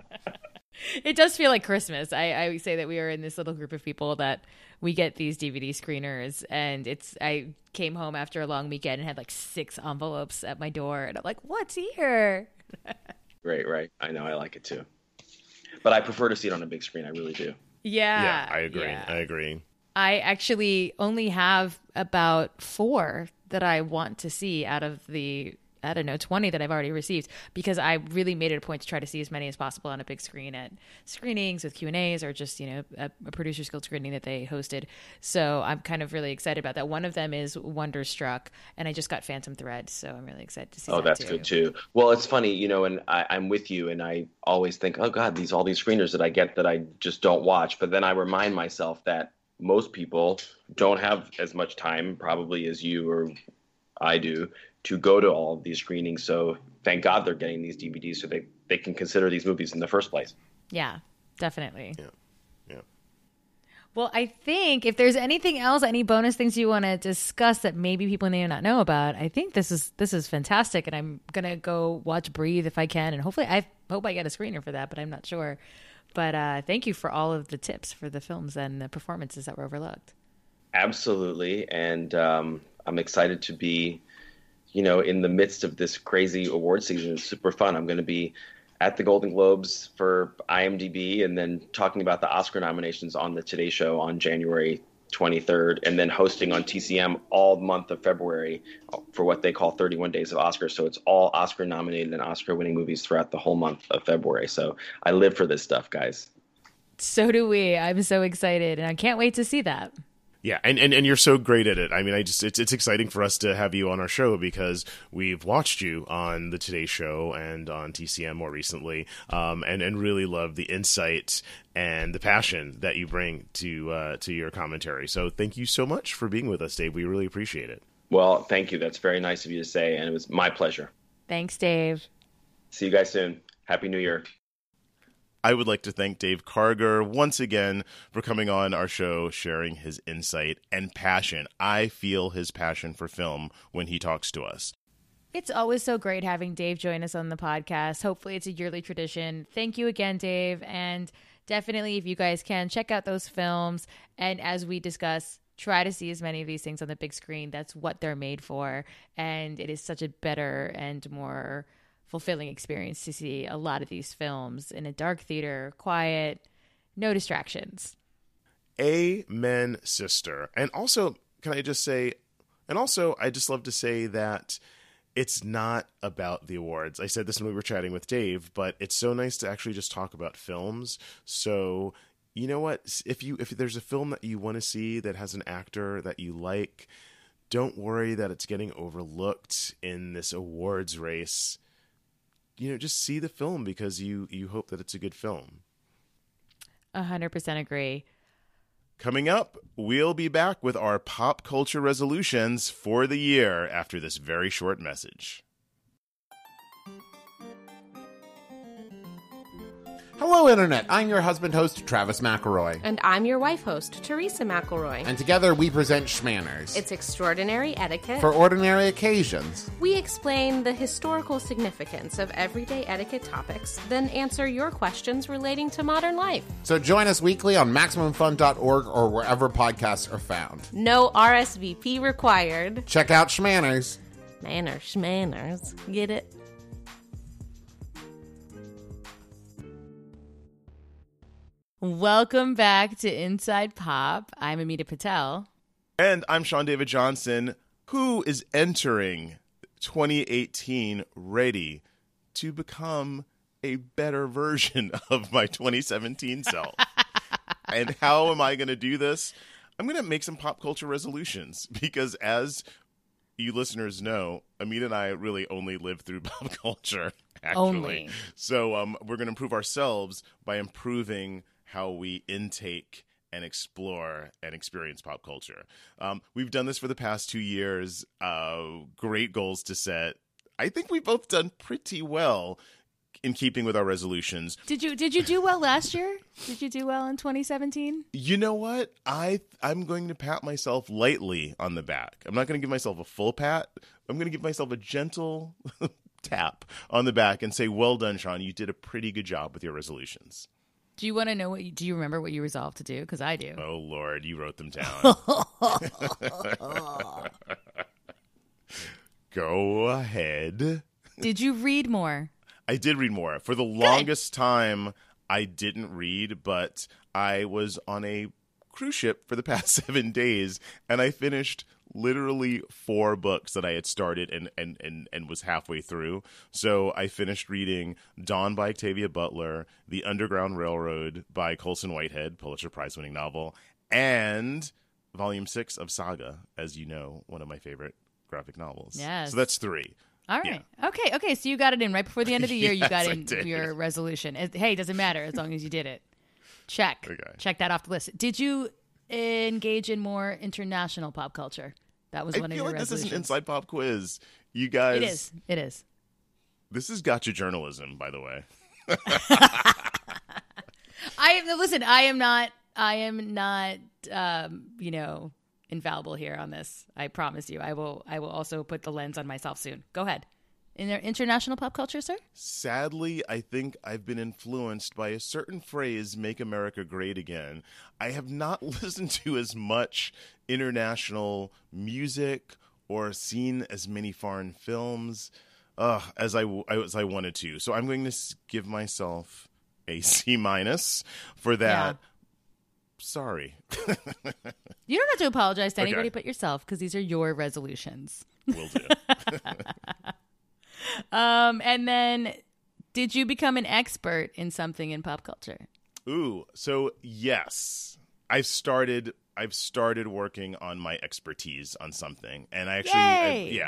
It does feel like Christmas. I say that we are in this little group of people that we get these DVD screeners, and I came home after a long weekend and had like 6 envelopes at my door, and I'm like, what's here? Great, right. I know, I like it too. But I prefer to see it on a big screen, I really do. Yeah, I agree. Yeah. I agree. I actually only have about 4 that I want to see out of the 20 that I've already received, because I really made it a point to try to see as many as possible on a big screen at screenings with Q&As, or just, a Producer's Guild screening that they hosted. So I'm kind of really excited about that. One of them is Wonderstruck, and I just got Phantom Thread, so I'm really excited to see that. Oh, that's good too. Well, it's funny, and I'm with you, and I always think, oh God, all these screeners that I get that I just don't watch. But then I remind myself that most people don't have as much time probably as you or I do to go to all of these screenings. So thank God they're getting these DVDs so they can consider these movies in the first place. Yeah, definitely. Yeah. Well, I think if there's anything else, any bonus things you want to discuss that maybe people may not know about, I think this is fantastic, and I'm gonna go watch Breathe if I can, and hopefully I hope I get a screener for that, but I'm not sure. But thank you for all of the tips for the films and the performances that were overlooked. Absolutely, and I'm excited to be, in the midst of this crazy award season. It's super fun. I'm going to be at the Golden Globes for IMDb, and then talking about the Oscar nominations on the Today Show on January 23rd, and then hosting on TCM all month of February for what they call 31 Days of Oscars. So it's all Oscar nominated and Oscar winning movies throughout the whole month of February. So I live for this stuff, guys. So do we. I'm so excited, and I can't wait to see that. Yeah, and you're so great at it. I mean, it's exciting for us to have you on our show, because we've watched you on the Today Show and on TCM more recently, and really love the insight and the passion that you bring to your commentary. So thank you so much for being with us, Dave. We really appreciate it. Well, thank you. That's very nice of you to say, and it was my pleasure. Thanks, Dave. See you guys soon. Happy New Year. I would like to thank Dave Karger once again for coming on our show, sharing his insight and passion. I feel his passion for film when he talks to us. It's always so great having Dave join us on the podcast. Hopefully it's a yearly tradition. Thank you again, Dave. And definitely, if you guys can, check out those films. And as we discuss, try to see as many of these things on the big screen. That's what they're made for. And it is such a better and more fulfilling experience to see a lot of these films in a dark theater, quiet, no distractions. Amen, sister. And also, can I just say, I just love to say that it's not about the awards. I said this when we were chatting with Dave, but it's so nice to actually just talk about films. So, you know what? If there's a film that you want to see that has an actor that you like, don't worry that it's getting overlooked in this awards race. Just see the film because you hope that it's a good film. 100% agree. Coming up, we'll be back with our pop culture resolutions for the year after this very short message. Hello, Internet. I'm your husband host, Travis McElroy. And I'm your wife host, Teresa McElroy. And together we present Schmanners. It's extraordinary etiquette. For ordinary occasions. We explain the historical significance of everyday etiquette topics, then answer your questions relating to modern life. So join us weekly on MaximumFun.org or wherever podcasts are found. No RSVP required. Check out Schmanners. Schmanners. Get it? Welcome back to Inside Pop. I'm Amita Patel. And I'm Sean David Johnson, who is entering 2018 ready to become a better version of my 2017 self. And how am I going to do this? I'm going to make some pop culture resolutions because, as you listeners know, Amita and I really only live through pop culture, actually. Only. So we're going to improve ourselves by improving how we intake and explore and experience pop culture. We've done this for the past 2 years. Great goals to set. I think we've both done pretty well in keeping with our resolutions. Did you do well last year? Did you do well in 2017? You know what? I'm going to pat myself lightly on the back. I'm not going to give myself a full pat. I'm going to give myself a gentle tap on the back and say, well done, Sean. You did a pretty good job with your resolutions. Do you want to know do you remember what you resolved to do? Because I do. Oh, Lord, you wrote them down. Go ahead. Did you read more? I did read more. For the longest time, I didn't read, but I was on a cruise ship for the past 7 days, and I finished literally 4 books that I had started and was halfway through. So I finished reading Dawn by Octavia Butler, The Underground Railroad by Colson Whitehead, Pulitzer Prize-winning novel, and Volume 6 of Saga, as you know, one of my favorite graphic novels. Yes. So that's 3. All right. Yeah. Okay. So you got it in right before the end of the year. Yes, You got I in did. your resolution. Hey, doesn't matter as long as you did it. Check. Okay. Check that off the list. Did you engage in more international pop culture? That was one of your resolutions. This is an inside pop quiz. You guys. It is. This is gotcha journalism, by the way. I am not infallible here on this. I promise you. I will also put the lens on myself soon. Go ahead. In their international pop culture, sir? Sadly, I think I've been influenced by a certain phrase, "Make America Great Again." I have not listened to as much international music or seen as many foreign films as I wanted to. So I'm going to give myself a C- for that. Yeah. Sorry. You don't have to apologize to anybody Okay. but yourself because these are your resolutions. Will do. And then, did you become an expert in something in pop culture? Ooh, so yes, I've started working on my expertise on something, and I actually,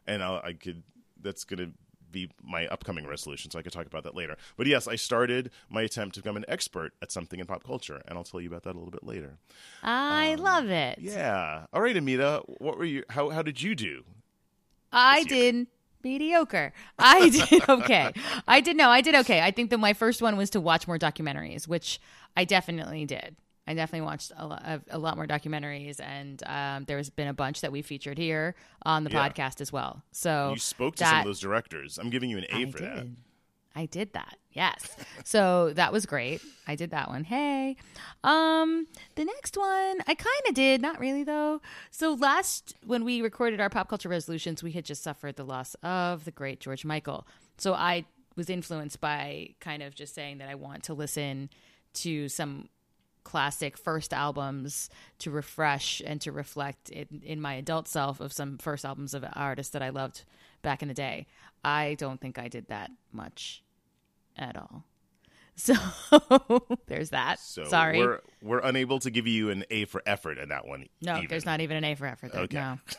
that's gonna be my upcoming resolution, so I could talk about that later. But yes, I started my attempt to become an expert at something in pop culture, and I'll tell you about that a little bit later. I love it. Yeah. All right, Amita, what were you? How did you do? I did mediocre. I did okay. I did okay. I think that my first one was to watch more documentaries, which I definitely did. I definitely watched a lot more documentaries, and there's been a bunch that we featured here on the podcast as well. So You spoke to some of those directors. I'm giving you an A for that. I did that. Yes. So that was great. I did that one. Hey. The next one I kind of did, not really though. So when we recorded our pop culture resolutions, we had just suffered the loss of the great George Michael. So I was influenced by kind of just saying that I want to listen to some classic first albums to refresh and to reflect in my adult self of some first albums of artists that I loved back in the day. I don't think I did that much at all. So there's that. So Sorry. we're unable to give you an A for effort in that one. No, even. there's not even an A for effort there. Okay.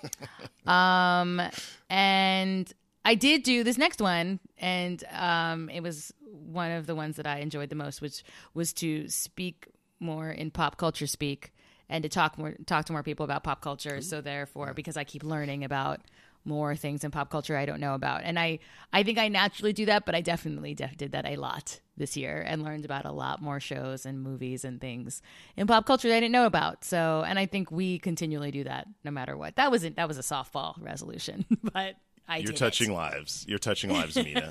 No. And I did do this next one, and it was one of the ones that I enjoyed the most, which was to speak more in pop culture speak and to talk to more people about pop culture. So therefore, because I keep learning about more things in pop culture I don't know about. And I think I naturally do that, but I definitely did that a lot this year and learned about a lot more shows and movies and things in pop culture that I didn't know about. So, and I think we continually do that no matter what. That was a softball resolution, but You're touching lives. You're touching lives, Amita.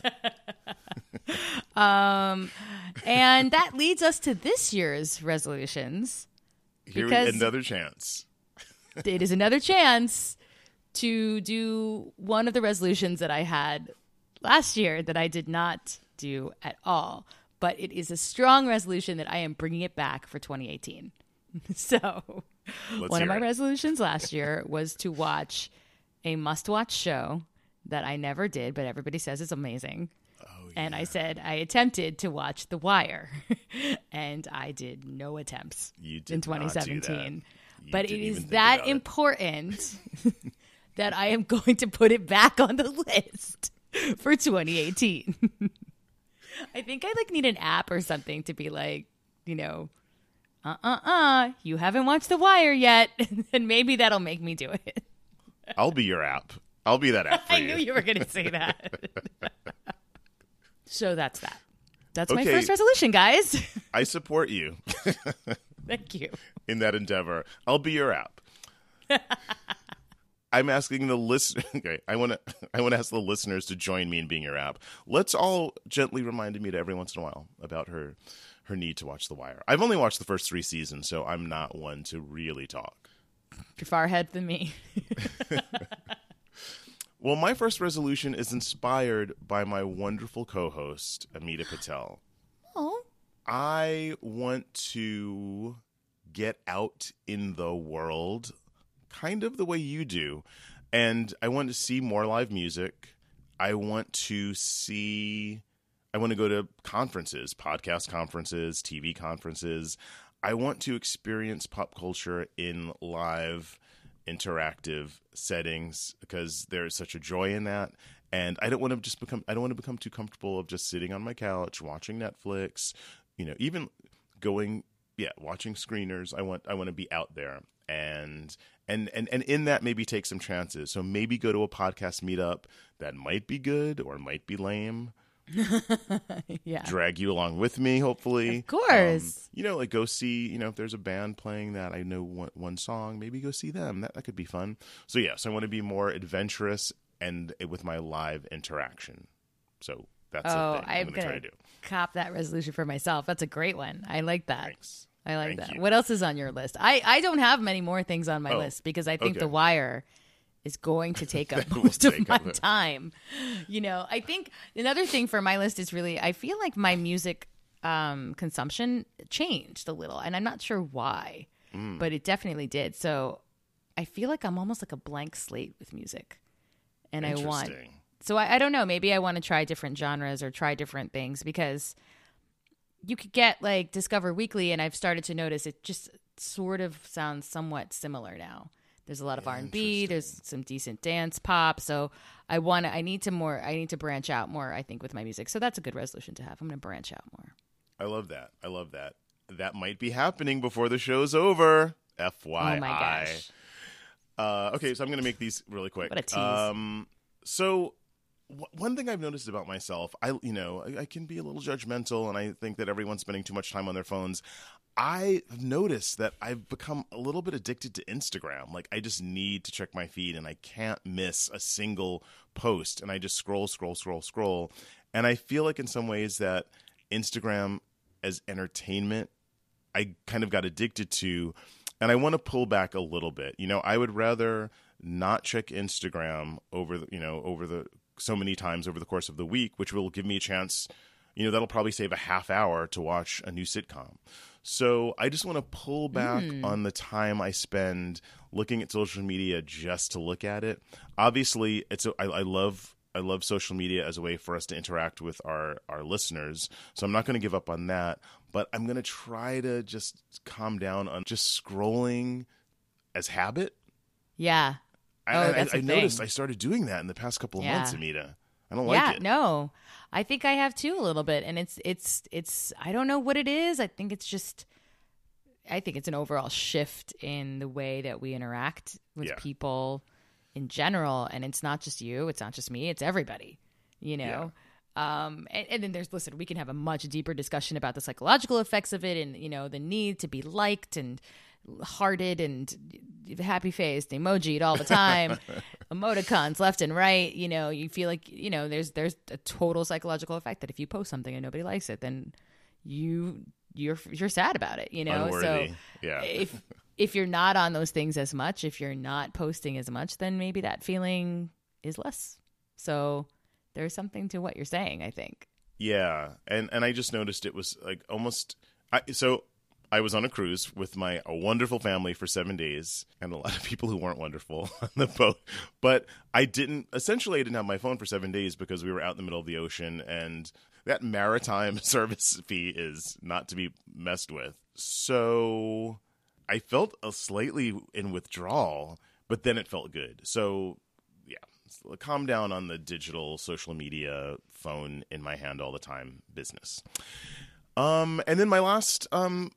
And that leads us to this year's resolutions. Another chance. It is another chance to do one of the resolutions that I had last year that I did not do at all. But it is a strong resolution that I am bringing it back for 2018. So One of my resolutions last year was to watch a must-watch show that I never did, but everybody says it's amazing. Oh, yeah. And I said I attempted to watch The Wire, and I did no attempts in 2017. But it is that important that I am going to put it back on the list for 2018. I think I need an app or something to be like, you haven't watched The Wire yet, and maybe that'll make me do it. I'll be your app. I'll be that app for you. I knew you were going to say that. So that's that. That's my first resolution, guys. I support you. Thank you. In that endeavor. I'll be your app. I'm asking the listener. Okay, I want to ask the listeners to join me in being your app. Let's all gently remind Amita every once in a while about her need to watch The Wire. I've only watched the first 3 seasons, so I'm not one to really talk. You're far ahead than me. Well, my first resolution is inspired by my wonderful co-host, Amita Patel. Oh. I want to get out in the world kind of the way you do. And I want to see more live music. I want to go to conferences, podcast conferences, TV conferences. I want to experience pop culture in live interactive settings because there's such a joy in that. And I don't want to become too comfortable of just sitting on my couch watching Netflix, even watching screeners. I want to be out there and in that maybe take some chances. So maybe go to a podcast meetup that might be good or might be lame. Yeah. Drag you along with me, hopefully. Of course. Go see, if there's a band playing that I know one song, maybe go see them. That could be fun. So yes, I want to be more adventurous and with my live interaction. So that's the thing I'm going to try to do. Cop that resolution for myself. That's a great one. I like that. Thanks. I like that. What else is on your list? I don't have many more things on my list because I think The Wire is going to take up most of my time. I think another thing for my list is really, I feel like my music consumption changed a little, and I'm not sure why, but it definitely did. So I feel like I'm almost like a blank slate with music, and I don't know, maybe I want to try different genres or try different things because you could get like Discover Weekly, and I've started to notice it just sort of sounds somewhat similar now. There's a lot of R&B. There's some decent dance pop. So I need to branch out more, I think, with my music. So that's a good resolution to have. I'm going to branch out more. I love that. That might be happening before the show's over. FYI. Oh my gosh. Okay, so I'm going to make these really quick. What a tease. So one thing I've noticed about myself, I can be a little judgmental, and I think that everyone's spending too much time on their phones. I've noticed that I've become a little bit addicted to Instagram. Like, I just need to check my feed, and I can't miss a single post. And I just scroll. And I feel like in some ways that Instagram as entertainment, I kind of got addicted to. And I want to pull back a little bit. I would rather not check Instagram over so many times over the course of the week, which will give me a chance. That'll probably save a half hour to watch a new sitcom. So I just want to pull back on the time I spend looking at social media just to look at it. Obviously, I love social media as a way for us to interact with our listeners. So I'm not going to give up on that. But I'm going to try to just calm down on just scrolling as habit. Yeah. I noticed I started doing that in the past couple of months, Amita. I don't like it. No. I think I have too a little bit, and it's I don't know what it is. I think it's an overall shift in the way that we interact with people in general, and it's not just you, it's not just me, it's everybody, And then we can have a much deeper discussion about the psychological effects of it, and the need to be liked and hearted and happy faced, emoji'd all the time, emoticons left and right. You feel like there's a total psychological effect that if you post something and nobody likes it, then you're sad about it. Unworthy. So if you're not on those things as much, if you're not posting as much, then maybe that feeling is less. So there's something to what you're saying, I think. Yeah, and I just noticed it was like almost so. I was on a cruise with my wonderful family for 7 days, and a lot of people who weren't wonderful on the boat. But I didn't have my phone for 7 days because we were out in the middle of the ocean, and that maritime service fee is not to be messed with. So I felt slightly in withdrawal, but then it felt good. So yeah, calm down on the digital social media phone in my hand all the time business. And then my last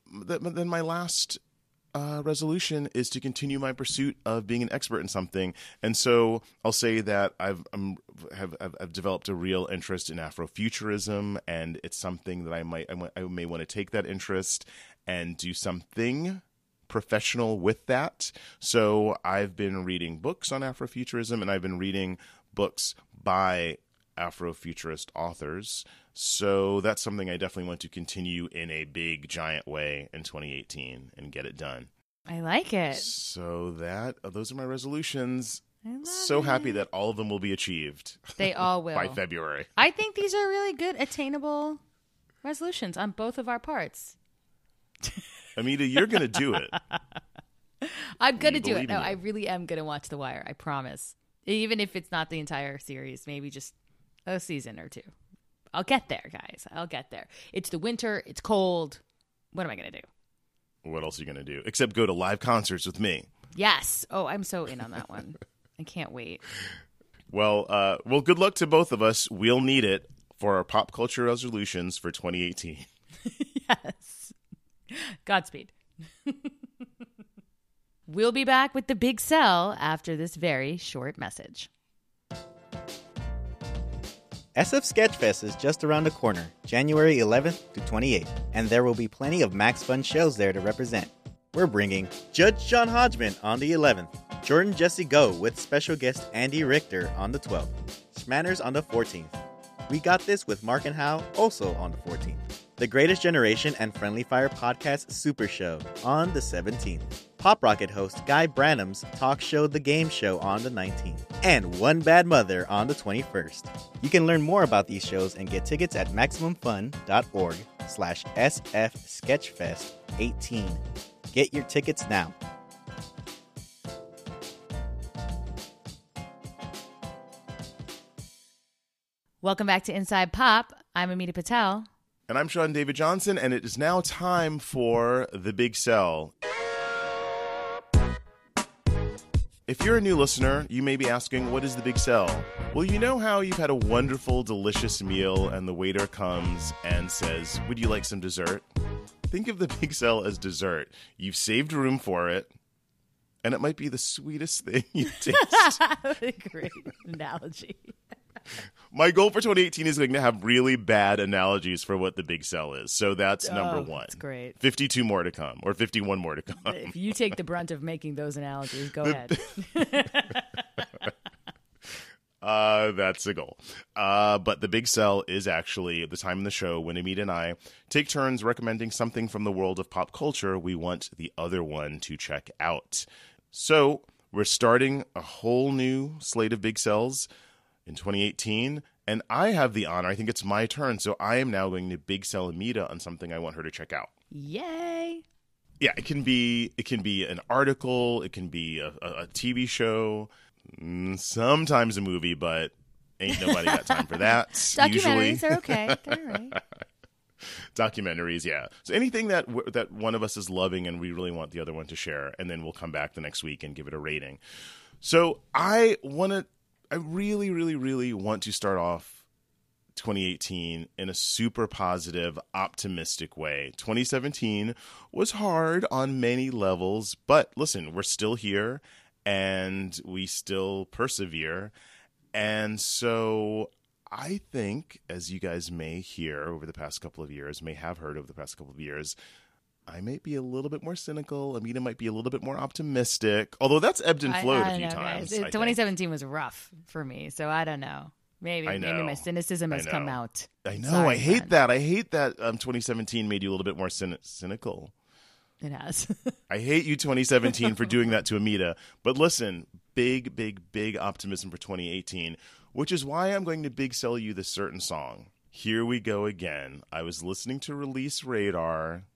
resolution is to continue my pursuit of being an expert in something. And so I'll say that I've developed a real interest in Afrofuturism, and it's something that I may want to take that interest and do something professional with that. So I've been reading books on Afrofuturism, and I've been reading books by Afrofuturist authors. So that's something I definitely want to continue in a big, giant way in 2018 and get it done. I like it. So those are my resolutions. So happy that all of them will be achieved. They all will. By February. I think these are really good, attainable resolutions on both of our parts. Amita, you're going to do it. I'm going to do it. No, I really am going to watch The Wire. I promise. Even if it's not the entire series, maybe just a season or two. I'll get there, guys. I'll get there. It's the winter. It's cold. What am I going to do? What else are you going to do? Except go to live concerts with me. Yes. Oh, I'm so in on that one. I can't wait. Well, good luck to both of us. We'll need it for our pop culture resolutions for 2018. Yes. Godspeed. We'll be back with the Big Sell after this very short message. SF Sketchfest is just around the corner, January 11th to 28th, and there will be plenty of Max Fun shows there to represent. We're bringing Judge John Hodgman on the 11th, Jordan Jesse Go with special guest Andy Richter on the 12th, Schmanners on the 14th. We Got This with Mark and Hal also on the 14th. The Greatest Generation and Friendly Fire Podcast Super Show on the 17th. Pop Rocket host Guy Branum's talk show The Game Show on the 19th. And One Bad Mother on the 21st. You can learn more about these shows and get tickets at MaximumFun.org/SFSketchfest18. Get your tickets now. Welcome back to Inside Pop. I'm Amita Patel. And I'm Sean David Johnson, and it is now time for The Big Sell. If you're a new listener, you may be asking, what is the Big Sell? Well, you know how you've had a wonderful, delicious meal and the waiter comes and says, would you like some dessert? Think of the Big Sell as dessert. You've saved room for it, and it might be the sweetest thing you taste. What a great analogy. My goal for 2018 is going to have really bad analogies for what the Big Sell is. So that's number one. That's great. 52 more to come, or 51 more to come. If you take the brunt of making those analogies, go ahead. That's a goal. But the Big Sell is actually the time in the show when Amita and I take turns recommending something from the world of pop culture we want the other one to check out. So we're starting a whole new slate of Big Sells in 2018, and I have the honor, I think it's my turn, so I am now going to Big Sell Amita on something I want her to check out. Yay! Yeah, it can be an article, it can be a TV show, sometimes a movie, but ain't nobody got time for that. Documentaries are okay. They're all right. Documentaries, yeah. So anything that one of us is loving and we really want the other one to share, and then we'll come back the next week and give it a rating. So I really, really, really want to start off 2018 in a super positive, optimistic way. 2017 was hard on many levels, but listen, we're still here and we still persevere. And so I think, as you guys may hear over the past couple of years, may have heard over the past couple of years, I might be a little bit more cynical. Amita might be a little bit more optimistic, although that's ebbed and flowed a few times. 2017 was rough for me, so I don't know. Maybe my cynicism has come out. I know. Sorry, I hate that. 2017 made you a little bit more cynical. It has. I hate you, 2017, for doing that to Amita. But listen, big, big, big optimism for 2018, which is why I'm going to big sell you this certain song. Here we go again. I was listening to Release Radar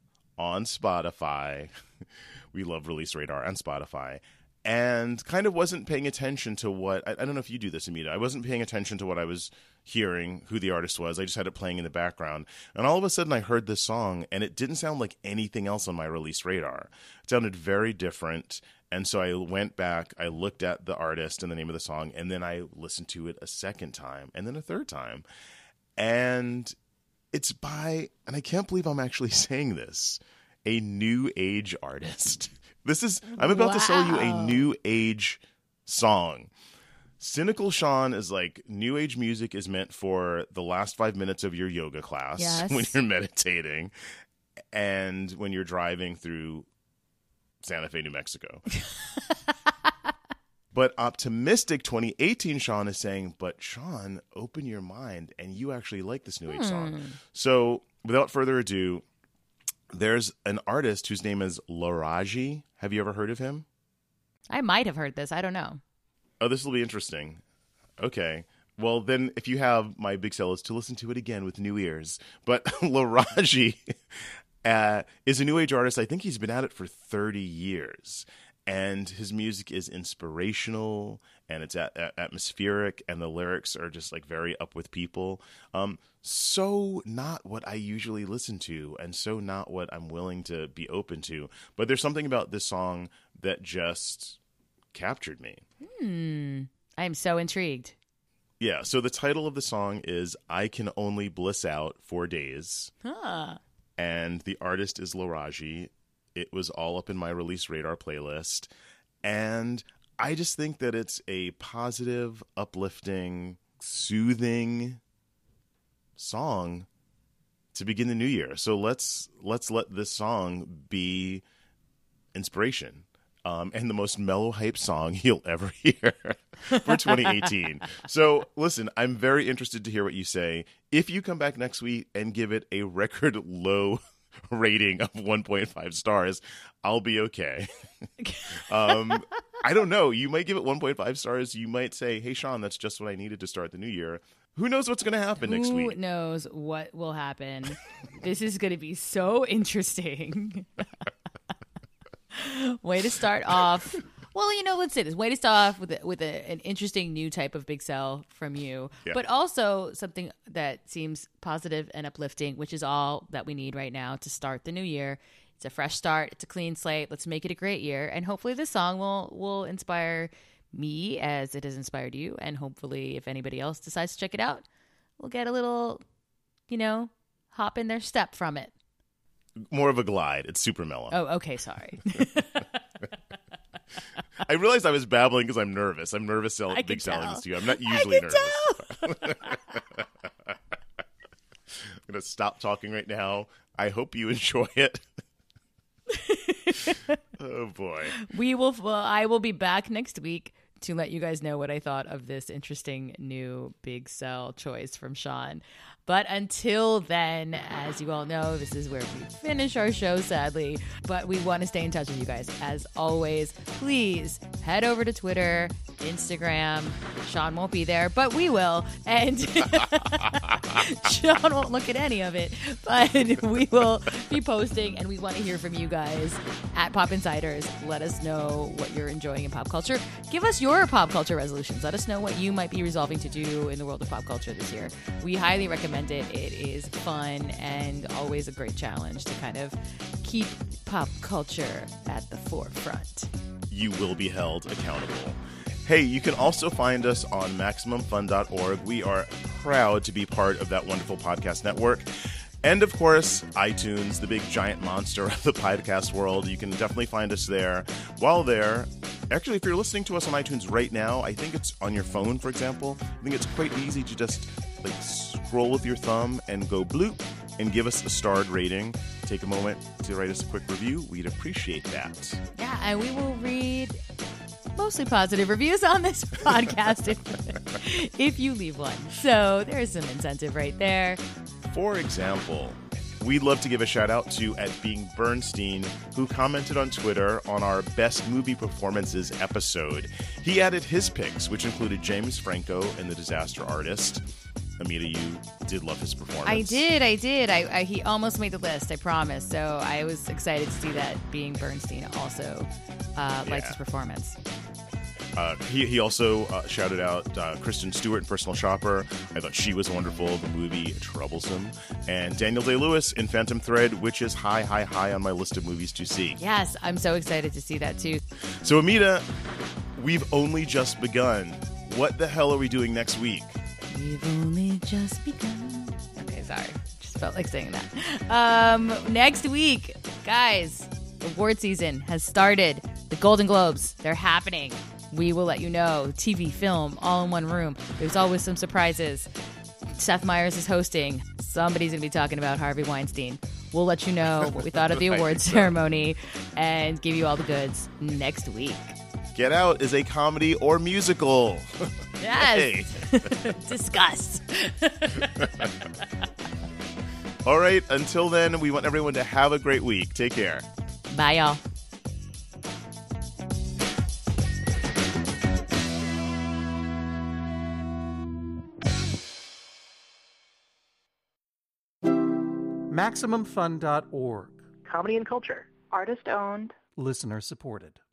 on Spotify. We love Release Radar on Spotify. And kind of wasn't paying attention to what... I don't know if you do this, Amita. I wasn't paying attention to what I was hearing, who the artist was. I just had it playing in the background. And all of a sudden I heard this song, and it didn't sound like anything else on my Release Radar. It sounded very different. And so I went back, I looked at the artist and the name of the song, and then I listened to it a second time, and then a third time. And it's by, and I can't believe I'm actually saying this, a new age artist. I'm about to sell you a new age song. Cynical Sean is like, new age music is meant for the last 5 minutes of your yoga class when you're meditating and when you're driving through Santa Fe, New Mexico. But Optimistic 2018 Sean is saying, but Sean, open your mind and you actually like this new age song. So without further ado, there's an artist whose name is Laraji. Have you ever heard of him? I might have heard this. I don't know. Oh, this will be interesting. Okay. Well, then if you have, my big sell is to listen to it again with new ears. But Laraji is a new age artist. I think he's been at it for 30 years. And his music is inspirational and it's atmospheric, and the lyrics are just like very up with people. So not what I usually listen to, and so not what I'm willing to be open to. But there's something about this song that just captured me. I am so intrigued. Yeah, so the title of the song is I Can Only Bliss Out for Days. And the artist is Laraji. It was all up in my Release Radar playlist. And I just think that it's a positive, uplifting, soothing song to begin the new year. So let's let this song be inspiration. And the most mellow hype song you'll ever hear for 2018. So listen, I'm very interested to hear what you say. If you come back next week and give it a record low rating of 1.5 stars, I'll be okay. I don't know. You might give it 1.5 stars. You might say, hey, Sean, that's just what I needed to start the new year. Who knows what's going to happen next week? Who knows what will happen? This is going to be so interesting. Way to start off. Well, let's say this. Way to start off with an interesting new type of big sell from you, but also something that seems positive and uplifting, which is all that we need right now to start the new year. It's a fresh start. It's a clean slate. Let's make it a great year. And hopefully this song will inspire me as it has inspired you. And hopefully if anybody else decides to check it out, we'll get a little, hop in their step from it. More of a glide. It's super mellow. Oh, okay. Sorry. I realized I was babbling because I'm nervous. I'm nervous selling this to you. I'm not usually nervous. I'm going to stop talking right now. I hope you enjoy it. Oh, boy. I will be back next week to let you guys know what I thought of this interesting new big sell choice from Sean. But until then, as you all know, this is where we finish our show, sadly. But we want to stay in touch with you guys. As always, please head over to Twitter, Instagram. Sean won't be there, but we will. And Sean won't look at any of it. But we will be posting, and we want to hear from you guys at Pop Insiders. Let us know what you're enjoying in pop culture. Give us your pop culture resolutions. Let us know what you might be resolving to do in the world of pop culture this year. We highly recommend it. It is fun and always a great challenge to kind of keep pop culture at the forefront. You will be held accountable. Hey, you can also find us on MaximumFun.org. We are proud to be part of that wonderful podcast network. And, of course, iTunes, the big giant monster of the podcast world. You can definitely find us there. While there, actually, if you're listening to us on iTunes right now, I think it's on your phone, for example. I think it's quite easy to just scroll with your thumb and go bloop and give us a starred rating. Take a moment to write us a quick review. We'd appreciate that. Yeah, and we will read mostly positive reviews on this podcast if you leave one. So there's some incentive right there. For example, we'd love to give a shout out to @BeingBernstein, who commented on Twitter on our Best Movie Performances episode. He added his picks, which included James Franco in The Disaster Artist, Amita, you did love his performance. I did. He almost made the list, I promise. So I was excited to see that being Bernstein also liked his performance. He also shouted out Kristen Stewart in Personal Shopper. I thought she was wonderful. The movie Troublesome. And Daniel Day-Lewis in Phantom Thread, which is high on my list of movies to see. Yes, I'm so excited to see that too. So, Amita, we've only just begun. What the hell are we doing next week? We've only just begun. Okay, sorry. Just felt like saying that. Next week, guys, award season has started. The Golden Globes, they're happening. We will let you know. TV, film, all in one room. There's always some surprises. Seth Meyers is hosting. Somebody's going to be talking about Harvey Weinstein. We'll let you know what we thought of the awards ceremony and give you all the goods next week. Get Out is a comedy or musical. Yes. Discuss. All right. Until then, we want everyone to have a great week. Take care. Bye, y'all. MaximumFun.org. Comedy and culture. Artist owned. Listener supported.